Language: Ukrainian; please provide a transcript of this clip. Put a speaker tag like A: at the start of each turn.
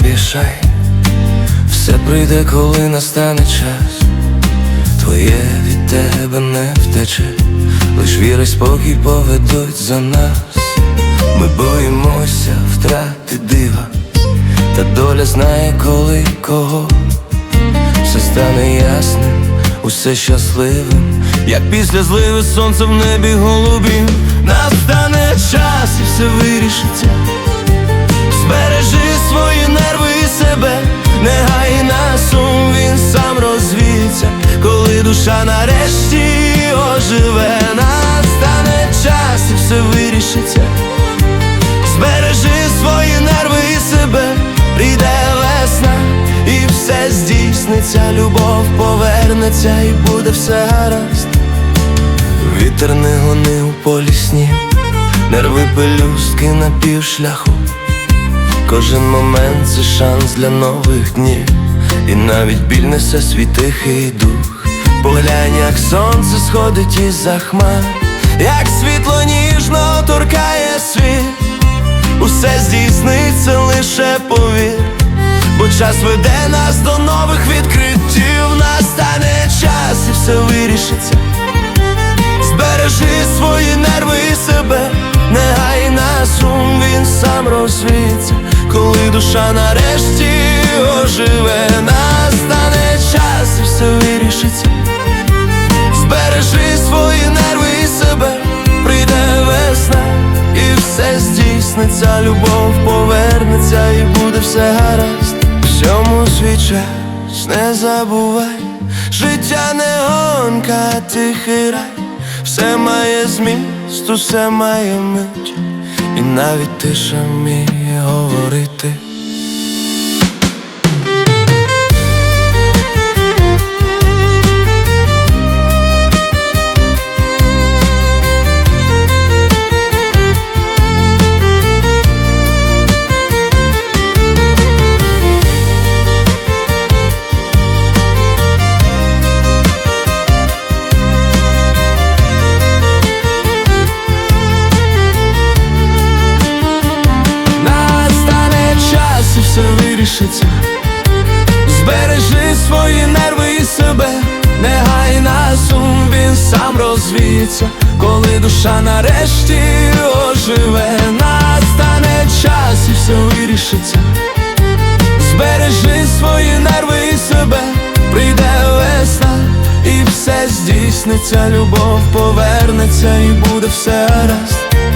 A: поспішай, все прийде, коли настане час. Твоє від тебе не втече, лиш віра й спокій поведуть за нас. Ми боїмося втрати дива, та доля знає коли кого. Все стане ясним, усе щасливим, як після зливи сонце в небі голубім. Настане час і все вирішиться. Збережи свої нерви і себе, не гай на сум, він сам розвіється, коли душа нарешті оживе. Настане час і все вирішиться. Збережи свої нерви і себе, прийде весна і все здійсниться, любов повернеться і буде все гаразд. Вітер не гони у полі снів, нерви пелюстки на півшляху. Кожен момент це шанс для нових днів, і навіть біль несе свій тихий дух. Поглянь, як сонце сходить із-за хмар, як світло ніжно торкає світ. Усе здійсниться, лише повір, бо час веде нас до нових відкриттів. Настане час і все вирішиться. Збережи свої нерви і себе, не гай на сум, він сам розвіється, коли душа нарешті оживе. Настане час і все вирішиться. Збережи свої нерви і себе, прийде весна і все здійсниться, любов повернеться і буде все гаразд. Всьому свій час, не забувай, життя не гонка, тихий рай. Все має зміст, усе має мить, і навіть тиша вміє говорити. Все вирішиться. Збережи свої нерви і себе, не гай на сум, він сам розвіється, коли душа нарешті оживе. Настане час і все вирішиться. Збережи свої нерви і себе, прийде весна і все здійсниться, любов повернеться і буде все гаразд.